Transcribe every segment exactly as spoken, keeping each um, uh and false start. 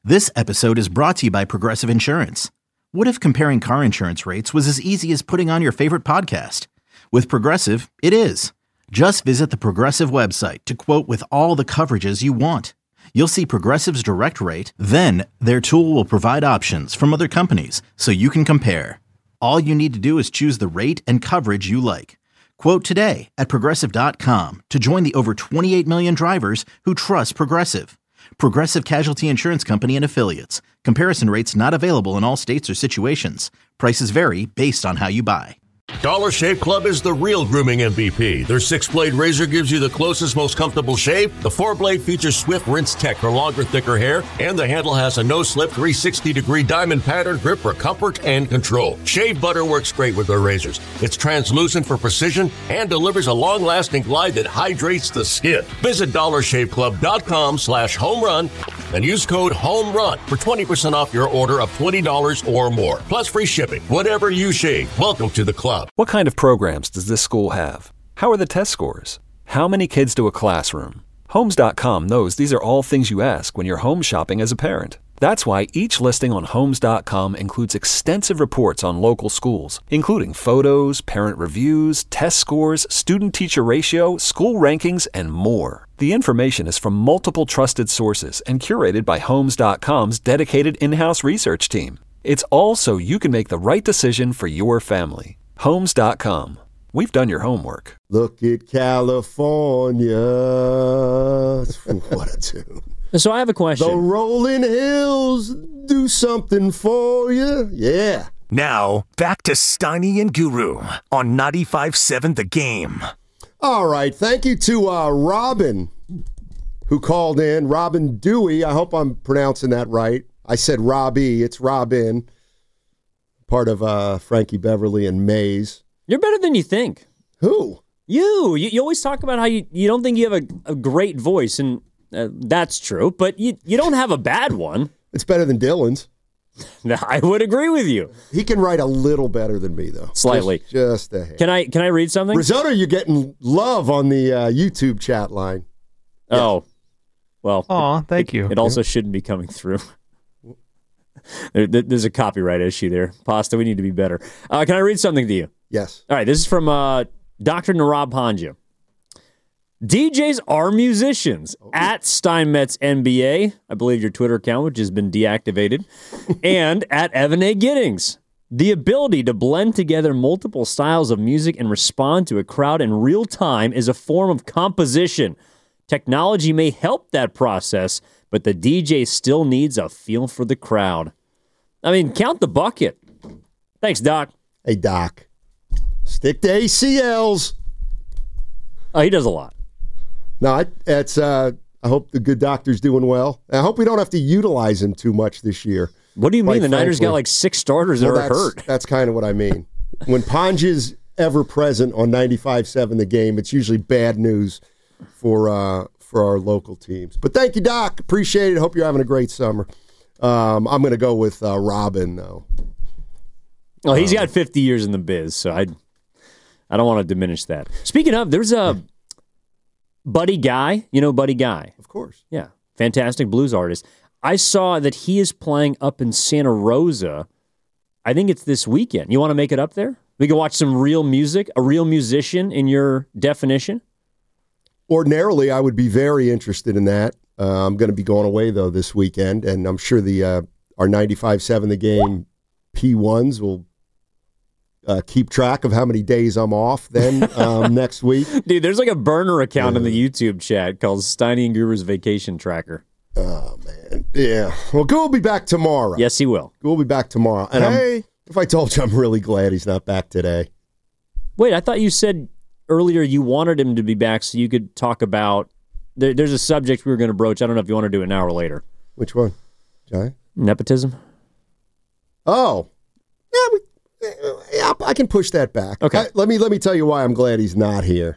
This episode is brought to you by Progressive Insurance. What if comparing car insurance rates was as easy as putting on your favorite podcast? With Progressive, it is. Just visit the Progressive website to quote with all the coverages you want. You'll see Progressive's direct rate, then their tool will provide options from other companies so you can compare. All you need to do is choose the rate and coverage you like. Quote today at progressive dot com to join the over twenty-eight million drivers who trust Progressive. Progressive Casualty Insurance Company and Affiliates. Comparison rates not available in all states or situations. Prices vary based on how you buy. Dollar Shave Club is the real grooming M V P. Their six-blade razor gives you the closest, most comfortable shave. The four-blade features swift rinse tech for longer, thicker hair. And the handle has a no-slip three sixty degree diamond pattern grip for comfort and control. Shave butter works great with their razors. It's translucent for precision and delivers a long-lasting glide that hydrates the skin. Visit dollar shave club dot com slash home run and use code HOMERUN for twenty percent off your order of twenty dollars or more. Plus free shipping. Whatever you shave, welcome to the club. What kind of programs does this school have? How are the test scores? How many kids do a classroom? Homes dot com knows these are all things you ask when you're home shopping as a parent. That's why each listing on Homes dot com includes extensive reports on local schools, including photos, parent reviews, test scores, student-teacher ratio, school rankings, and more. The information is from multiple trusted sources and curated by Homes dot com's dedicated in-house research team. It's all so you can make the right decision for your family. Homes dot com. We've done your homework. Look at California. What a tune. So I have a question. The rolling hills do something for you. Yeah. Now, back to Steiny and Guru on ninety-five point seven The Game. All right. Thank you to uh, Robin, who called in. Robin Dewey. I hope I'm pronouncing that right. I said Robbie. It's Robin. Part of uh, Frankie Beverly and Maze. You're better than you think. Who? You. You, you always talk about how you, you don't think you have a, a great voice, and uh, that's true, but you, you don't have a bad one. It's better than Dylan's. I would agree with you. He can write a little better than me, though. Slightly. Just, just a hair. Can I, can I read something? Risotto, you're getting love on the uh, YouTube chat line. Oh. Yeah. Well. Aw, thank it, you. It also yeah. shouldn't be coming through. There, there's a copyright issue there. Pasta, we need to be better. Uh, can I read something to you? Yes. All right, this is from uh, Doctor Narab Panja. D Js are musicians. Oh. At Steinmetz N B A, I believe your Twitter account, which has been deactivated, and at Evan A. Giddings. The ability to blend together multiple styles of music and respond to a crowd in real time is a form of composition. Technology may help that process, but the D J still needs a feel for the crowd. I mean, count the bucket. Thanks, Doc. Hey, Doc. Stick to A C Ls. Oh, he does a lot. No, it's. Uh, I hope the good doctor's doing well. I hope we don't have to utilize him too much this year. What do you mean? The Niners got like six starters well, that are that's, hurt. That's kind of what I mean. When Ponge's ever present on ninety-five point seven The Game, it's usually bad news for uh, for our local teams. But thank you, Doc. Appreciate it. Hope you're having a great summer. Um, I'm going to go with uh, Robin, though. Well, he's um, got fifty years in the biz, so I I don't want to diminish that. Speaking of, there's a Buddy Guy. You know Buddy Guy? Of course. Yeah. Fantastic blues artist. I saw that he is playing up in Santa Rosa. I think it's this weekend. You want to make it up there? We can watch some real music, a real musician in your definition? Ordinarily, I would be very interested in that. Uh, I'm going to be going away, though, this weekend, and I'm sure the uh, our ninety-five point seven The Game P ones will uh, keep track of how many days I'm off then um, next week. Dude, there's like a burner account uh, in the YouTube chat called Steiny and Guru's Vacation Tracker. Oh, man. Yeah. Well, Gu will be back tomorrow. Yes, he will. Gu will be back tomorrow. And hey. I'm, if I told you, I'm really glad he's not back today. Wait, I thought you said earlier you wanted him to be back so you could talk about... There, there's a subject we were going to broach. I don't know if you want to do it now or later. Which one? Jai? Nepotism. Oh. Yeah, we, yeah, I can push that back. Okay. I, let me let me tell you why I'm glad he's not here.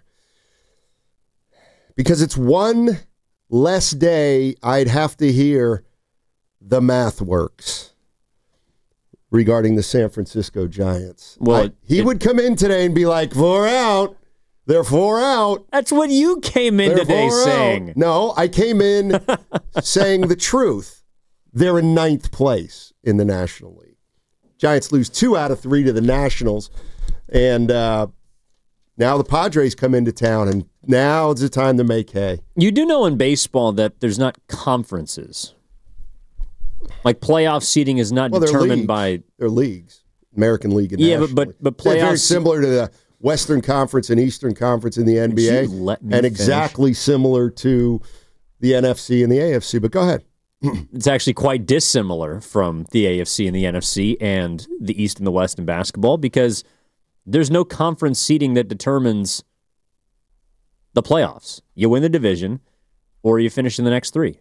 Because it's one less day I'd have to hear the math works regarding the San Francisco Giants. Well, I, he it, would come in today and be like, four out. They're four out. That's what you came in They're today saying. Out. No, I came in saying the truth. they're in ninth place in the National League. Giants lose two out of three to the Nationals, and uh, now the Padres come into town, and now it's the time to make hay. You do know in baseball that there's not conferences. Like playoff seeding is not well, determined by... They're leagues. American League and yeah, National but League. but, but They're playoffs... very similar to the Western Conference and Eastern Conference in the N B A, Would you let me and finish? exactly similar to the N F C and the A F C. But go ahead. It's actually quite dissimilar from the A F C and the N F C and the East and the West in basketball because there's no conference seeding that determines the playoffs. You win the division or you finish in the next three.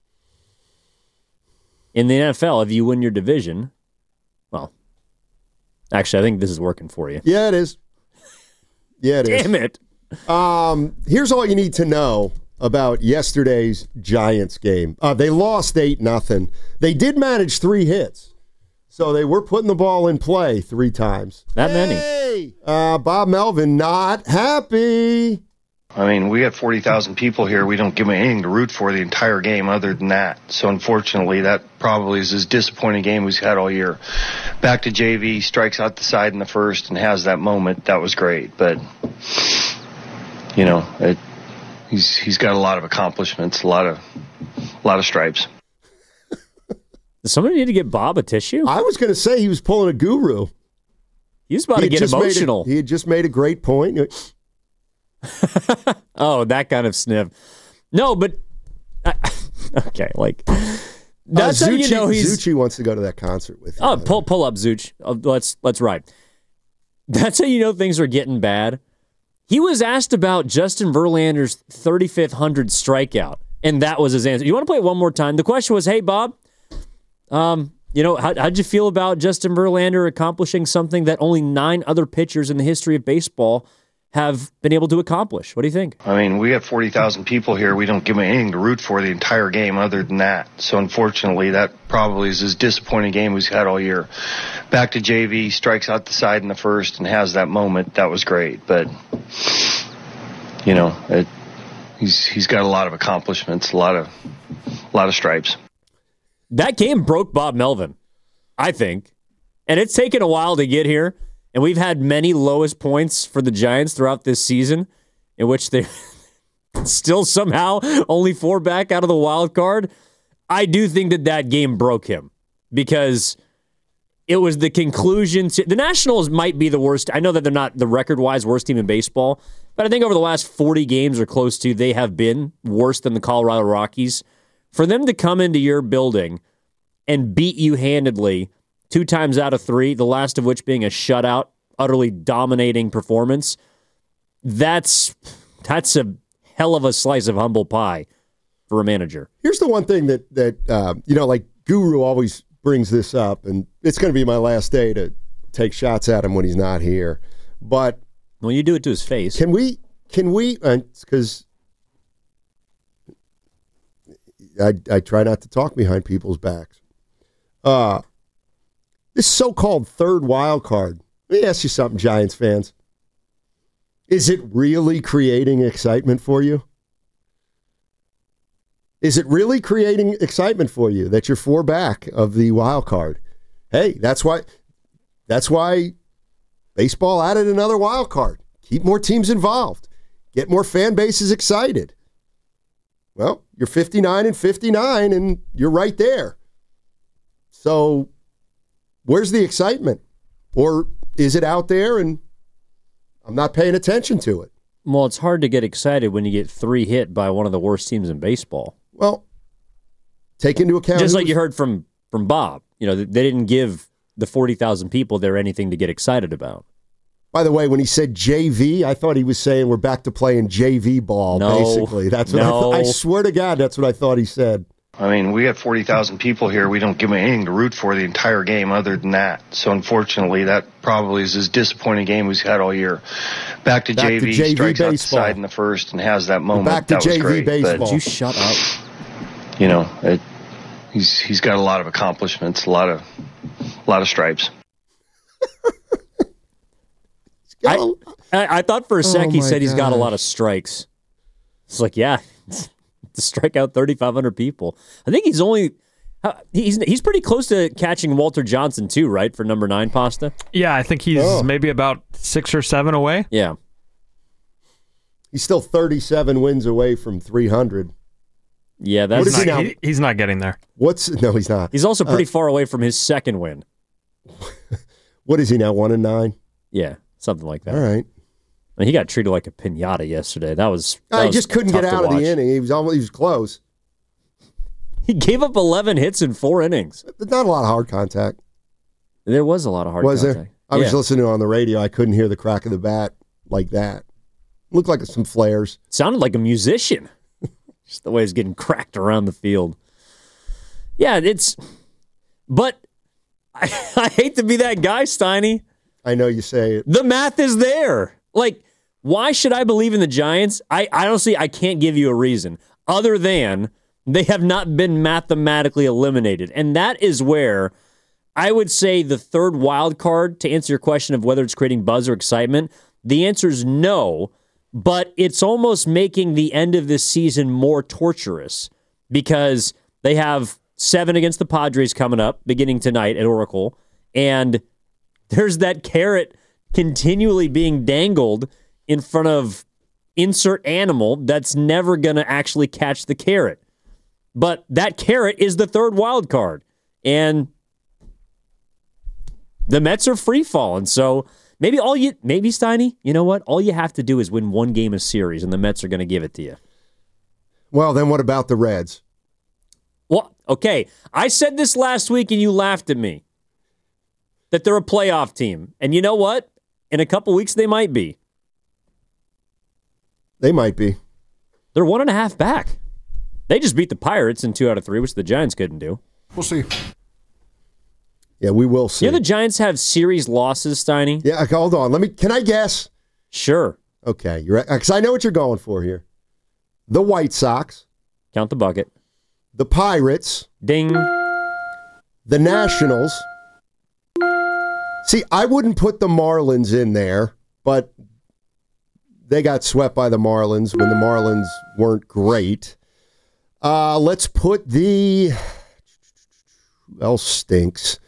In the N F L, if you win your division, well, actually, I think this is working for you. Yeah, it is. Yeah, it is. Damn it. Um, here's all you need to know about yesterday's Giants game. Uh, they lost eight nothing. They did manage three hits, so they were putting the ball in play three times. That many. Hey! Uh, Bob Melvin not happy. I mean, we got forty thousand people here. We don't give them anything to root for the entire game other than that. So, unfortunately, that probably is as disappointing game we've had all year. Back to J V, strikes out the side in the first and has that moment. That was great. But, you know, it, he's he's got a lot of accomplishments, a lot of, a lot of stripes. Does somebody need to get Bob a tissue? I was going to say he was pulling a guru. He was about He to had get just made a- emotional. he had just made a great point. Oh, that kind of sniff. No, but uh, okay, like that's uh, how Zucchi, you know he's. Zucchi wants to go to that concert with you. Oh, pull pull up, Zuch. Oh, let's let's ride. That's how you know things are getting bad. He was asked about Justin Verlander's thirty-fifth hundred strikeout, and that was his answer. You want to play it one more time? The question was, "Hey, Bob, um, you know, how, how'd you feel about Justin Verlander accomplishing something that only nine other pitchers in the history of baseball have been able to accomplish? What do you think?" I mean, we got forty thousand people here. We don't give them anything to root for the entire game other than that. So, unfortunately, that probably is as disappointing game we've had all year. Back to J V, strikes out the side in the first and has that moment. That was great. But, you know, it, he's he's got a lot of accomplishments, a lot of, a lot of stripes. That game broke Bob Melvin, I think. And it's taken a while to get here. And we've had many lowest points for the Giants throughout this season, in which they're still somehow only four back out of the wild card. I do think that that game broke him because it was the conclusion to, the Nationals might be the worst. I know that they're not the record-wise worst team in baseball, but I think over the last forty games or close to, they have been worse than the Colorado Rockies. For them to come into your building and beat you handedly two times out of three, the last of which being a shutout, utterly dominating performance, that's that's a hell of a slice of humble pie for a manager. Here's the one thing that, that uh, you know, like Guru always brings this up, and it's going to be my last day to take shots at him when he's not here. But Well, you do it to his face. can we, can we, because I, I try not to talk behind people's backs. Uh, This so-called third wild card, let me ask you something, Giants fans. Is it really creating excitement for you? Is it really creating excitement for you that you're four back of the wild card? Hey, that's why that's why baseball added another wild card. Keep more teams involved. Get more fan bases excited. Well, you're fifty-nine and fifty-nine, and you're right there. So where's the excitement? Or is it out there and I'm not paying attention to it? Well, it's hard to get excited when you get three hit by one of the worst teams in baseball. Well, take into account... Just like who's- you heard from, from Bob. You know, they didn't give the forty thousand people there anything to get excited about. By the way, when he said J V, I thought he was saying we're back to playing J V ball, No, basically. That's what no. I, th- I swear to God, that's what I thought he said. I mean, we got forty thousand people here. We don't give them anything to root for the entire game other than that. So, unfortunately, that probably is as disappointing game we've had all year. Back to Back J V, to J V strikes out the baseball. side in the first and has that moment. back to that J V was great. baseball. But, Would you shut up? you know, it, he's he's got a lot of accomplishments, a lot of a lot of stripes. I, I, I thought for a sec Oh he my said he's got a gosh. lot of strikes. It's like, yeah, to strike out thirty-five hundred people. I think he's only, How, he's he's pretty close to catching Walter Johnson too, right? For number nine pasta. Yeah, I think he's Oh. maybe about six or seven away. Yeah. He's still thirty-seven wins away from three hundred. Yeah, What that's is he Not- now? he- he's not getting there. What's no? He's not. he's also pretty far away from his second win. What is he now? One and nine. Yeah, something like that. All right. I mean, he got treated like a pinata yesterday. That was. That I was just couldn't tough get to out of watch. the inning. He was almost. He was close. He gave up eleven hits in four innings. But not a lot of hard contact. There was a lot of hard was contact. there? I was Yeah. listening on the radio. I couldn't hear the crack of the bat like that. Looked like some flares. Sounded like a musician. Just the way he's getting cracked around the field. Yeah, it's. But I, I hate to be that guy, Steiny. I know you say it. The math is there. Like, why should I believe in the Giants? I, I honestly, I can't give you a reason other than they have not been mathematically eliminated. And that is where I would say the third wild card, to answer your question of whether it's creating buzz or excitement, the answer is no, but it's almost making the end of this season more torturous because they have seven against the Padres coming up beginning tonight at Oracle, and there's that carrot continually being dangled in front of insert animal that's never going to actually catch the carrot. But that carrot is the third wild card. And the Mets are free falling. So maybe all you, maybe Steiny, you know what? All you have to do is win one game a series, and the Mets are going to give it to you. Well, then what about the Reds? Well, okay. I said this last week, and you laughed at me. That they're a playoff team. And you know what? In a couple weeks, they might be. They might be. They're one and a half back. They just beat the Pirates in two out of three, which the Giants couldn't do. We'll see. Yeah, we will see. You know the Giants have series losses, Steiny? Yeah, okay, hold on. Let me. Can I guess? Sure. Okay, you're because I know what you're going for here. The White Sox, Count the bucket. the Pirates, Ding. the Nationals. See, I wouldn't put the Marlins in there, but they got swept by the Marlins when the Marlins weren't great. Uh, let's put the... Who else stinks?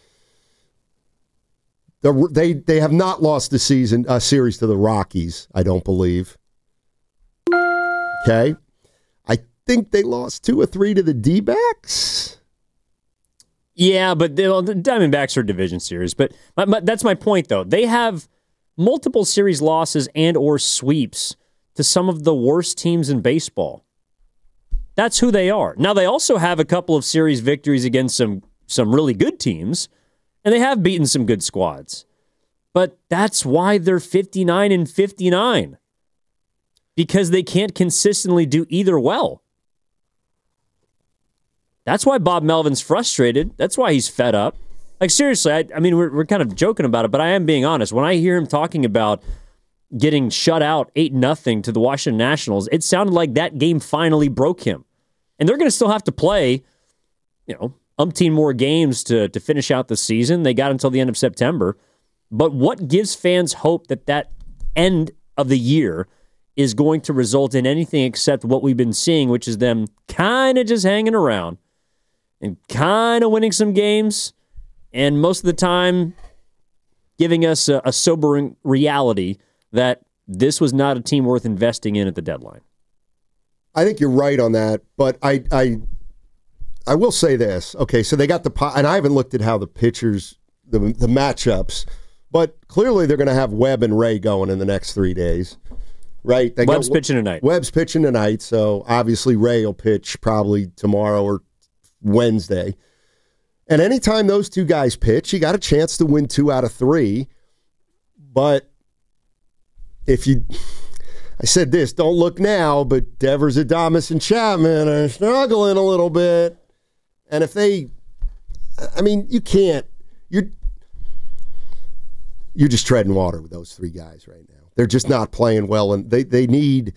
The, they they have not lost the season uh, series to the Rockies, I don't believe. Okay. I think they lost two or three to the D-backs. Yeah, but they, well, the Diamondbacks are a division series. But my, my, that's my point, though. They have multiple series losses and or sweeps to some of the worst teams in baseball. That's who they are. Now, they also have a couple of series victories against some some really good teams, and they have beaten some good squads. But that's why they're fifty-nine and fifty-nine. Because they can't consistently do either well. That's why Bob Melvin's frustrated. That's why he's fed up. Like, seriously, I, I mean, we're, we're kind of joking about it, but I am being honest. When I hear him talking about getting shut out eight nothing to the Washington Nationals, it sounded like that game finally broke him. And they're going to still have to play, you know, umpteen more games to, to finish out the season. They got until the end of September. But what gives fans hope that that end of the year is going to result in anything except what we've been seeing, which is them kind of just hanging around and kind of winning some games, and most of the time giving us a, a sobering reality that this was not a team worth investing in at the deadline. I think you're right on that, but I I I will say this. Okay, so they got the and I haven't looked at how the pitchers the the matchups, but clearly they're going to have Webb and Ray going in the next three days, right? They Webb's got, pitching tonight. Webb's pitching tonight, so obviously Ray will pitch probably tomorrow or Wednesday. And anytime those two guys pitch, you got a chance to win two out of three. But if you, I said this, don't look now, but Devers, Adames, and Chapman are struggling a little bit. And if they, I mean, you can't, you're, you're just treading water with those three guys right now. They're just not playing well, and they, they need,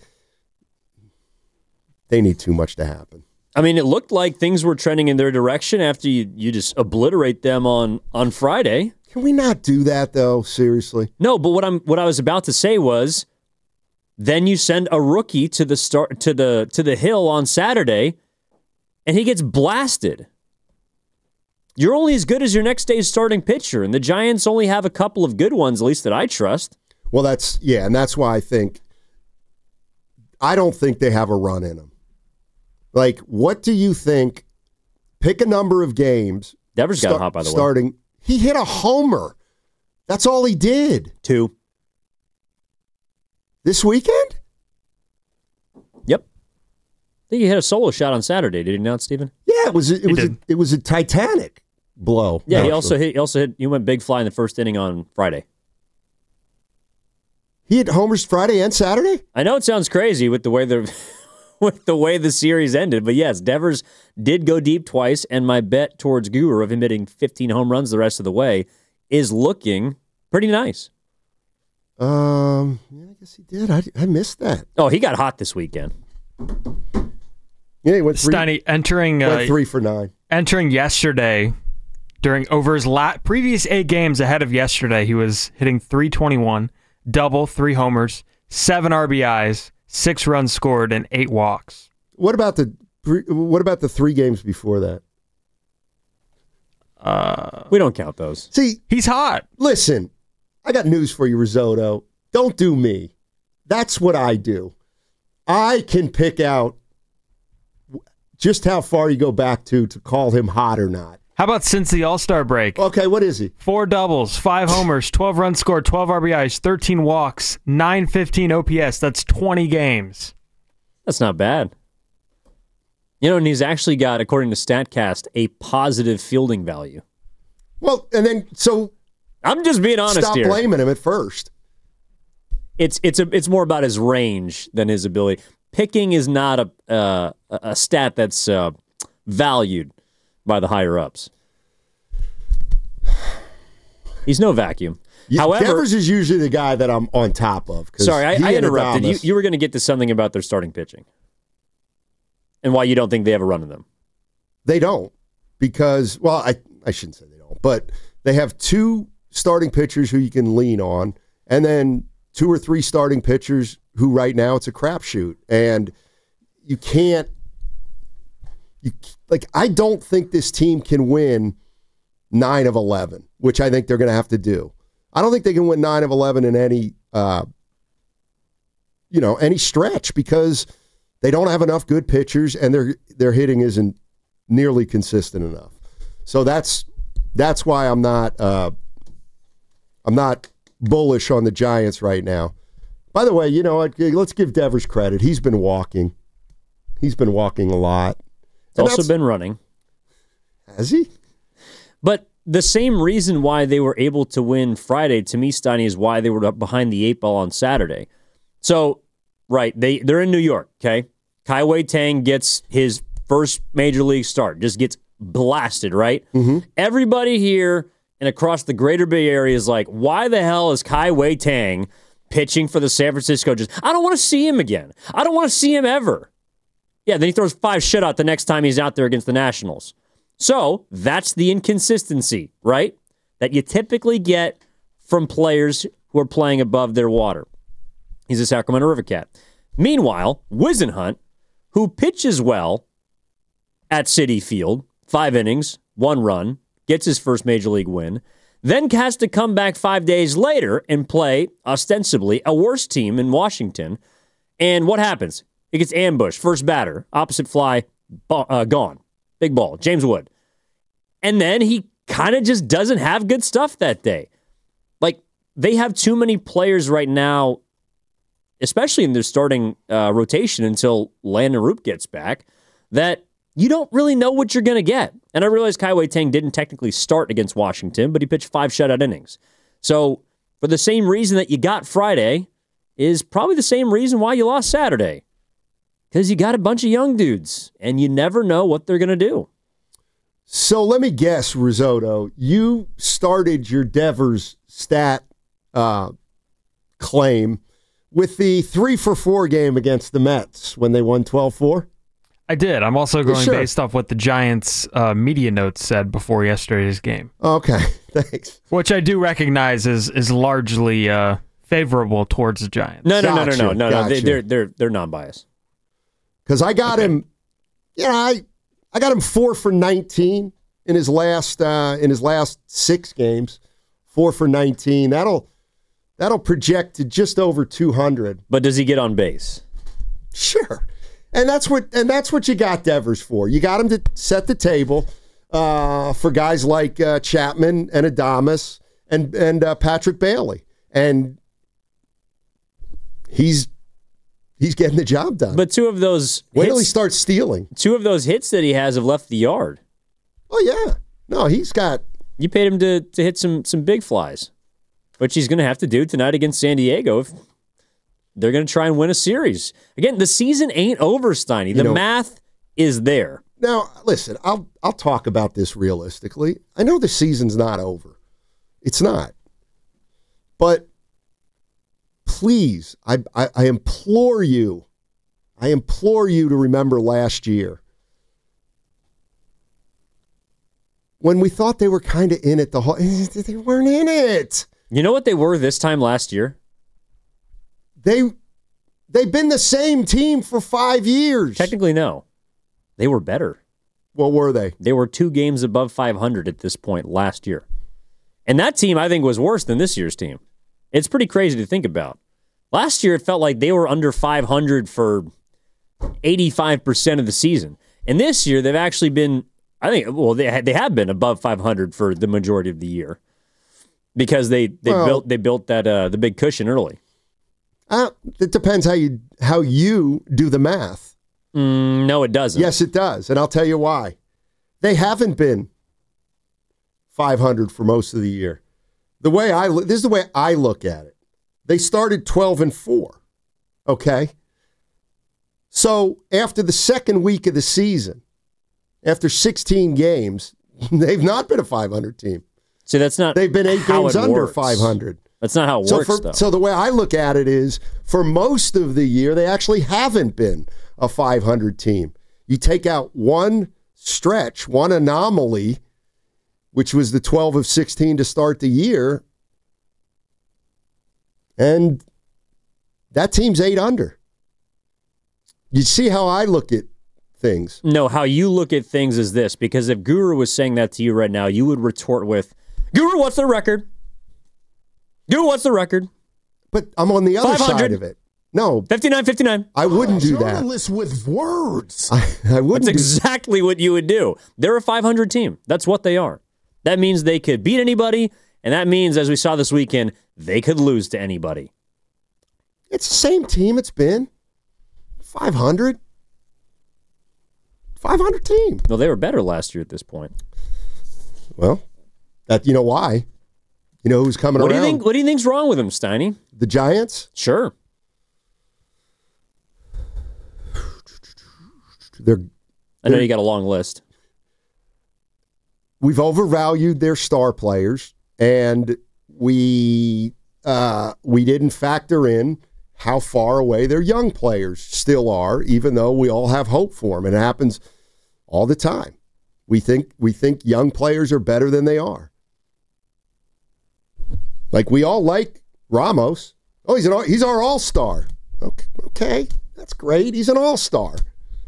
they need too much to happen. I mean, it looked like things were trending in their direction after you, you just obliterate them on, on Friday. Can we not do that, though? Seriously? No, but what I'm what I was about to say was, then you send a rookie to the start to the to the hill on Saturday, and he gets blasted. You're only as good as your next day's starting pitcher, and the Giants only have a couple of good ones, at least that I trust. Well, that's, yeah, and that's why I think, I don't think they have a run in them. Like, what do you think? Pick a number of games. Devers got hot, by the starting, way. He hit a homer. That's all he did. Two. This weekend? Yep. I think he hit a solo shot on Saturday, did he not, Steven? Yeah, it was a, it was a, it was a Titanic blow. Yeah, actually. he also hit he also hit he went big fly in the first inning on Friday. He hit homers Friday and Saturday? I know it sounds crazy with the way the with the way the series ended, but yes, Devers did go deep twice, and my bet towards Guru of him hitting fifteen home runs the rest of the way is looking pretty nice. Um, yeah, I guess he did. I, I missed that. Oh, he got hot this weekend. Yeah, he went three, Steiny entering went uh, three for nine. Entering yesterday during over his la- previous eight games ahead of yesterday, he was hitting three twenty-one, double, three homers, seven R B Is, six runs scored, and eight walks. What about the what about the three games before that? Uh, we don't count those. See, he's hot. Listen, I got news for you, Risotto. Don't do me. That's what I do. I can pick out just how far you go back to to call him hot or not. How about since the All-Star break? Okay, what is he? Four doubles, five homers, twelve runs scored, twelve R B Is, thirteen walks, nine fifteen O P S. That's twenty games. That's not bad. You know, and he's actually got, according to StatCast, a positive fielding value. Well, and then, so... I'm just being honest stop here. Stop blaming him at first. It's it's a it's more about his range than his ability. Picking is not a uh, a stat that's uh, valued by the higher ups. He's no vacuum. Yeah, However, Devers is usually the guy that I'm on top of. Sorry, I, I interrupted. You, you were going to get to something about their starting pitching and why you don't think they have a run in them. They don't because, well, I, I shouldn't say they don't, but they have two starting pitchers who you can lean on, and then two or three starting pitchers who right now it's a crapshoot. And you can't, you like, I don't think this team can win nine of eleven, which I think they're going to have to do. I don't think they can win nine of eleven in any, uh, you know, any stretch because they don't have enough good pitchers and their their hitting isn't nearly consistent enough. So that's that's why I'm not uh, I'm not bullish on the Giants right now. By the way, you know what? Let's give Devers credit. He's been walking. He's been walking a lot. He's also been running. Has he? But the same reason why they were able to win Friday, to me, Steiny, is why they were up behind the eight ball on Saturday. So, right, they, they're in New York, okay? Kai Tang gets his first major league start, just gets blasted, right? Mm-hmm. Everybody here and across the greater Bay Area is like, why the hell is Kai Tang pitching for the San Francisco Giants? I don't want to see him again. I don't want to see him ever. Yeah, then he throws five shutout the next time he's out there against the Nationals. So that's the inconsistency, right? That you typically get from players who are playing above their water. He's a Sacramento River Cat. Meanwhile, Whisenhunt, who pitches well at Citi Field, five innings, one run, gets his first major league win, then has to come back five days later and play, ostensibly, a worse team in Washington. And what happens? He gets ambushed. First batter, opposite fly, uh, gone. Big ball, James Wood. And then he kind of just doesn't have good stuff that day. Like, they have too many players right now, especially in their starting uh, rotation until Landon Roop gets back, that you don't really know what you're going to get. And I realize Kai Tang didn't technically start against Washington, but he pitched five shutout innings. So, for the same reason that you got Friday, is probably the same reason why you lost Saturday. Because you got a bunch of young dudes, and you never know what they're going to do. So let me guess, Risotto, you started your Devers stat uh, claim with the three for four game against the Mets when they won twelve four? I did. I'm also going sure. based off what the Giants' uh, media notes said before yesterday's game. Okay, thanks. Which I do recognize is is largely uh, favorable towards the Giants. No, no, Gotcha, no, no, no, no. gotcha. They, they're they're they're non-biased. Because I got Okay. him, you know, I, I got him four for nineteen in his last uh, in his last six games, four for nineteen. That'll that'll project to just over two hundred. But does he get on base? Sure, and that's what and that's what you got Devers for. You got him to set the table uh, for guys like uh, Chapman and Adames and and uh, Patrick Bailey, and he's he's getting the job done. But two of those wait hits, till he starts stealing. Two of those hits that he has have left the yard. Oh yeah, no, he's got. You paid him to to hit some some big flies, which he's going to have to do tonight against San Diego if they're going to try and win a series. Again, the season ain't over, Steiny. The You know, math is there. Now, listen, I'll I'll talk about this realistically. I know the season's not over. It's not. But please, I, I, I implore you, I implore you to remember last year when we thought they were kind of in it the whole, they weren't in it. You know what they were this time last year? They, they've been the same team for five years. Technically, no. They were better. What were they? They were two games above five hundred at this point last year. And that team, I think, was worse than this year's team. It's pretty crazy to think about. Last year, it felt like they were under five hundred for eighty-five percent of the season. And this year, they've actually been, I think, well, they they have been above five hundred for the majority of the year because they they Well, built they built that uh, the big cushion early. Uh, it depends how you how you do the math. Mm, no, it doesn't. Yes, it does. And I'll tell you why. They haven't been five hundred for most of the year. The way I this is the way I look at it. They started twelve and four. Okay? So, after the second week of the season, after sixteen games, they've not been a five hundred team. So that's not They've been eight how games it under works. five hundred. That's not how it So, works, for, though. so the way I look at it is, for most of the year, they actually haven't been a five hundred team. You take out one stretch, one anomaly, which was the twelve of sixteen to start the year, and that team's eight under. You see how I look at things. No, how you look at things is this, because if Guru was saying that to you right now, you would retort with, Guru, what's the record? Guru, what's the record? But I'm on the other five hundred side of it. No, fifty-nine fifty-nine. I wouldn't do that. Journalists with words. I, I wouldn't That's do exactly what you would do. They're a five hundred team. That's what they are. That means they could beat anybody, and that means, as we saw this weekend, they could lose to anybody. It's the same team it's been. five hundred. five hundred team. No, they were better last year at this point. Well, that you know why. You know who's coming What around? do you think? What do you think's wrong with them, Steiny? The Giants? Sure. They're I know you got a long list. we've overvalued their star players, and we uh, we didn't factor in how far away their young players still are, even though we all have hope for them. And it happens all the time. We think we think young players are better than they are. Like, we all like Ramos. Oh, he's an he's our all-star. Okay, okay, that's great. He's an all-star.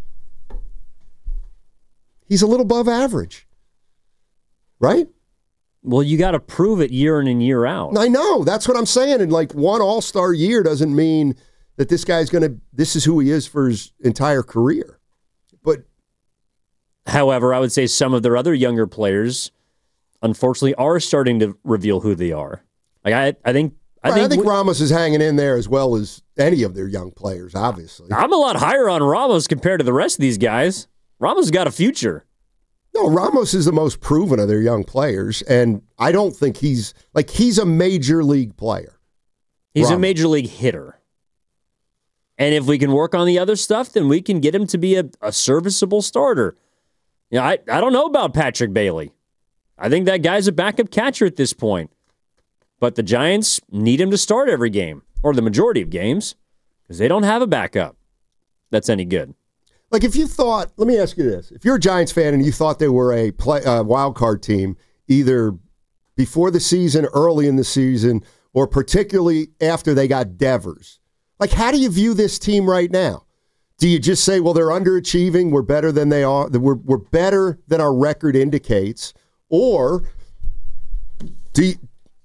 He's a little above average, right? Well, you got to prove it year in and year out. I know. That's what I'm saying. And like, one all-star year doesn't mean that this guy's going to, this is who he is for his entire career. But However, I would say some of their other younger players, unfortunately, are starting to reveal who they are. Like I, I think, I right, think, I think we- Ramos is hanging in there as well as any of their young players, obviously. I'm a lot higher on Ramos compared to the rest of these guys. Ramos has got a future. No, Ramos is the most proven of their young players, and I don't think he's, like, he's a major league player. He's a Ramos. major league hitter. And if we can work on the other stuff, then we can get him to be a, a serviceable starter. You know, I, I don't know about Patrick Bailey. I think that guy's a backup catcher at this point. But the Giants need him to start every game, or the majority of games, because they don't have a backup that's any good. Like, if you thought, let me ask you this. If you're a Giants fan and you thought they were a play, uh, wild card team, either before the season, early in the season, or particularly after they got Devers, like, how do you view this team right now? do you just say, well, they're underachieving, we're better than they are, we're, we're better than our record indicates? Or do you,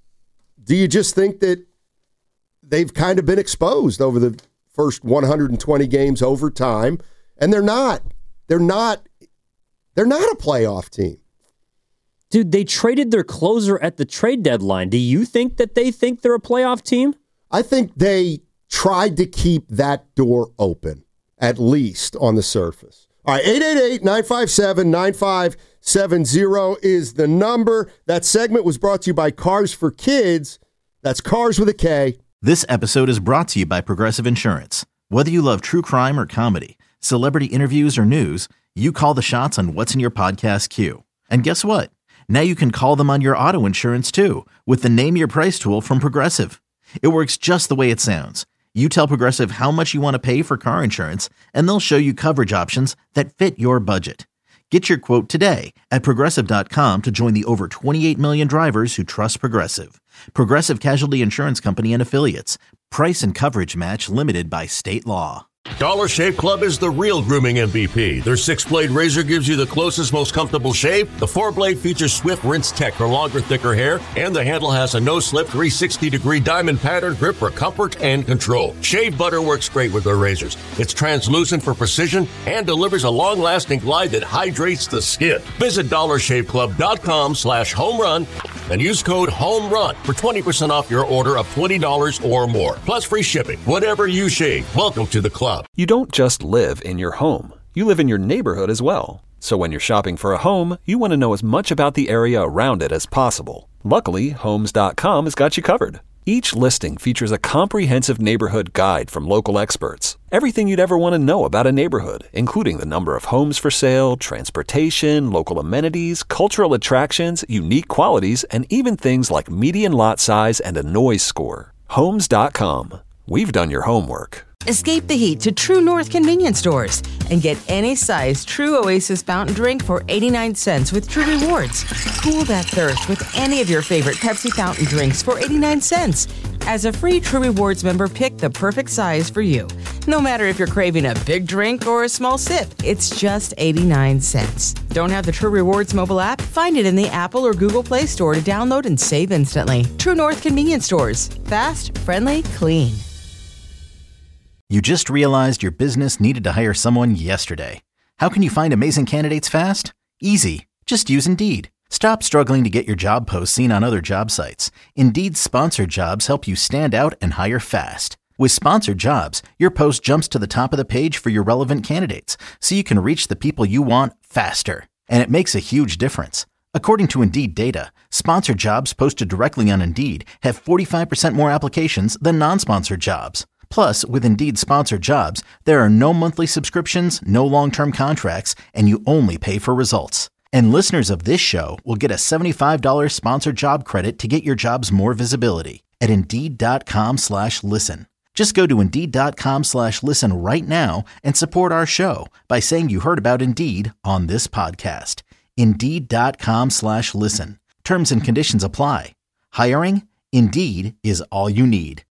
do you just think that they've kind of been exposed over the first one hundred twenty games over time, and they're not, they're not, they're not a playoff team? Dude, they traded their closer at the trade deadline. Do you think that they think they're a playoff team? I think they tried to keep that door open, at least on the surface. All right, eight eight eight, nine five seven, nine five seven zero is the number. That segment was brought to you by Cars for Kids. That's Cars with a K. This episode is brought to you by Progressive Insurance. Whether you love true crime or comedy, celebrity interviews or news, you call the shots on what's in your podcast queue. And guess what? Now you can call them on your auto insurance too with the Name Your Price tool from Progressive. It works just the way it sounds. You tell Progressive how much you want to pay for car insurance, and they'll show you coverage options that fit your budget. Get your quote today at Progressive dot com to join the over twenty-eight million drivers who trust Progressive. Progressive Casualty Insurance Company and Affiliates. Price and coverage match limited by state law. Dollar Shave Club is the real grooming M V P. Their six-blade razor gives you the closest, most comfortable shave. The four-blade features Swift Rinse Tech for longer, thicker hair. And the handle has a no-slip three sixty degree diamond pattern grip for comfort and control. Shave butter works great with their razors. It's translucent for precision and delivers a long-lasting glide that hydrates the skin. Visit dollar shave club dot com slash home run and use code HOMERUN for twenty percent off your order of twenty dollars or more. Plus free shipping. Whatever you shave, welcome to the club. You don't just live in your home. You live in your neighborhood as well. So when you're shopping for a home, you want to know as much about the area around it as possible. Luckily, Homes dot com has got you covered. Each listing features a comprehensive neighborhood guide from local experts. Everything you'd ever want to know about a neighborhood, including the number of homes for sale, transportation, local amenities, cultural attractions, unique qualities, and even things like median lot size and a noise score. Homes dot com. We've done your homework. Escape the heat to True North convenience stores and get any size True Oasis fountain drink for eighty-nine cents with True Rewards. Cool that thirst with any of your favorite Pepsi fountain drinks for eighty-nine cents. As a free True Rewards member, pick the perfect size for you. No matter if you're craving a big drink or a small sip, it's just eighty-nine cents. Don't have the True Rewards mobile app? Find it in the Apple or Google Play Store to download and save instantly. True North convenience stores. Fast, friendly, clean. You just realized your business needed to hire someone yesterday. How can you find amazing candidates fast? Easy. Just use Indeed. Stop struggling to get your job posts seen on other job sites. Indeed's sponsored jobs help you stand out and hire fast. With sponsored jobs, your post jumps to the top of the page for your relevant candidates, so you can reach the people you want faster. And it makes a huge difference. According to Indeed data, sponsored jobs posted directly on Indeed have forty-five percent more applications than non-sponsored jobs. Plus, with Indeed sponsored jobs, there are no monthly subscriptions, no long-term contracts, and you only pay for results. And listeners of this show will get a seventy-five dollars sponsored job credit to get your jobs more visibility at Indeed.com slash listen. Just go to Indeed.com slash listen right now and support our show by saying you heard about Indeed on this podcast. Indeed.com slash listen. Terms and conditions apply. Hiring? Indeed is all you need.